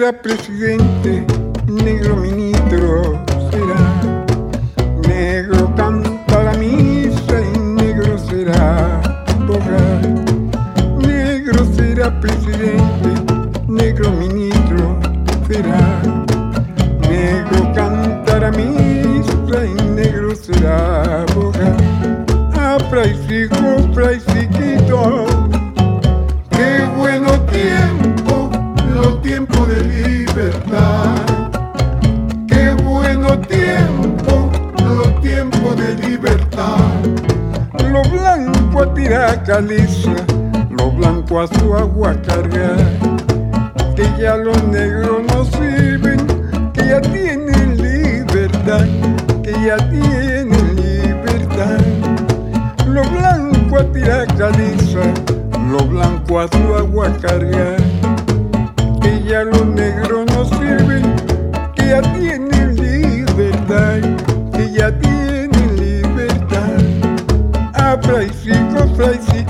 será presidente, negro ministro será. Negro canta la misa y negro será abogado. Negro será presidente, negro ministro será. Negro canta la misa y negro será abogado. Ah, praisico, praisiquito, qué bueno tiempo, los tiempos de libertad. Qué bueno tiempo, los tiempos de libertad. Lo blanco a tirar caliza, lo blanco a su agua cargar. Que ya los negros no sirven, que ya tienen libertad, que ya tienen libertad. Lo blanco a tirar caliza, lo blanco a su agua cargar. Que ya los negros no sirven, que ya tienen libertad, que ya tienen libertad. Ah, praisico, praisico.